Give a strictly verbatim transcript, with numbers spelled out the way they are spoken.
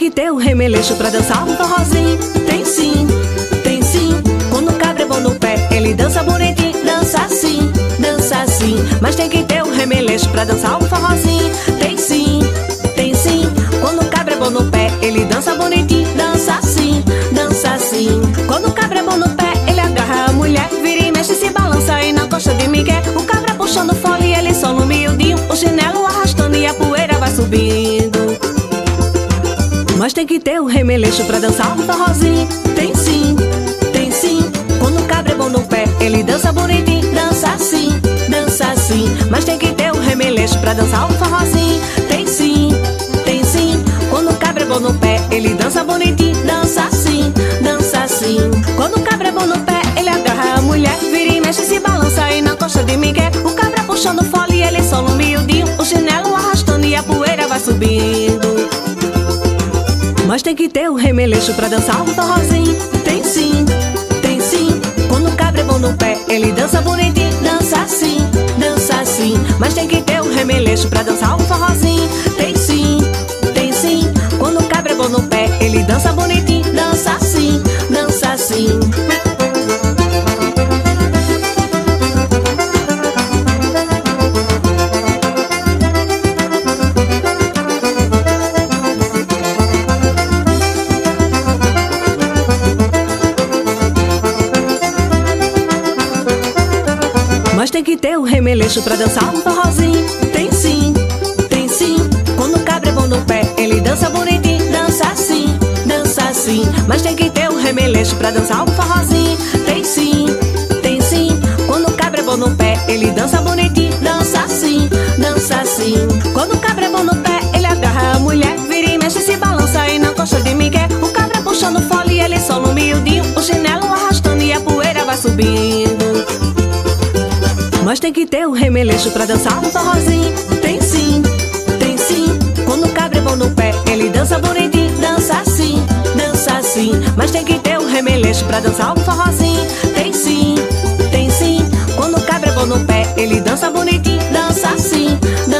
que ter o remeleixo pra dançar um forrozinho. Tem sim, tem sim. Quando o cabra é bom no pé, ele dança bonitinho. Dança assim, dança assim. Mas tem que ter o remeleixo pra dançar um forrozinho. Tem sim, tem sim. Quando o cabra é bom no pé, ele dança bonitinho. Dança assim, dança assim. Quando o cabra é bom no pé, ele agarra a mulher, vira e mexe, se balança aí na coxa de Miguel. O cabra puxando fole e ele só no miudinho, o chinelo arrastando e a poeira vai subindo. Mas tem que ter o remeleixo pra dançar um forrozinho. Tem sim, tem sim. Quando o cabra é bom no pé, ele dança bonitinho. Dança assim, dança assim. Mas tem que ter o remeleixo pra dançar um forrozinho. Tem sim, tem sim. Quando o cabra é bom no pé, ele dança bonitinho. Dança assim, dança assim. Quando o cabra é bom no pé, ele agarra a mulher, vira e mexe, se balança aí na coxa de Miguel. O cabra puxando fole e ele só no miudinho, o chinelo arrastando e a poeira vai subindo. Mas tem que ter o remeleixo pra dançar um forrozinho. Tem sim, tem sim. Quando o cabra é bom no pé, ele dança bonitinho. Dança assim, dança assim. Mas tem que ter o remeleixo pra dançar um forrozinho. Tem sim, tem sim. Quando o cabra é bom no pé, ele dança bonitinho. Dança assim, dança assim. Mas tem que ter o remeleixo pra dançar um forrozinho. Tem sim, tem sim. Quando o cabra é bom no pé, ele dança bonitinho. Dança assim, dança assim. Mas tem que ter o remeleixo pra dançar um forrozinho. Tem sim, tem sim. Quando o cabra é bom no pé, ele dança bonitinho. Dança assim, dança assim. Quando o cabra é bom no pé, ele agarra a mulher, vira e mexe, se balança aí na coxa de Miguel. O cabra puxando fole e ele só no miudinho, o chinelo arrastando e a poeira vai subindo. Mas tem que ter o remeleixo pra dançar um forrozinho. Tem sim, tem sim. Quando o cabra é bom no pé, ele dança bonitinho. Dança assim, dança assim. Mas tem que ter o remeleixo pra dançar um forrozinho. Tem sim, tem sim. Quando o cabra é bom no pé, ele dança bonitinho. Dança assim, dança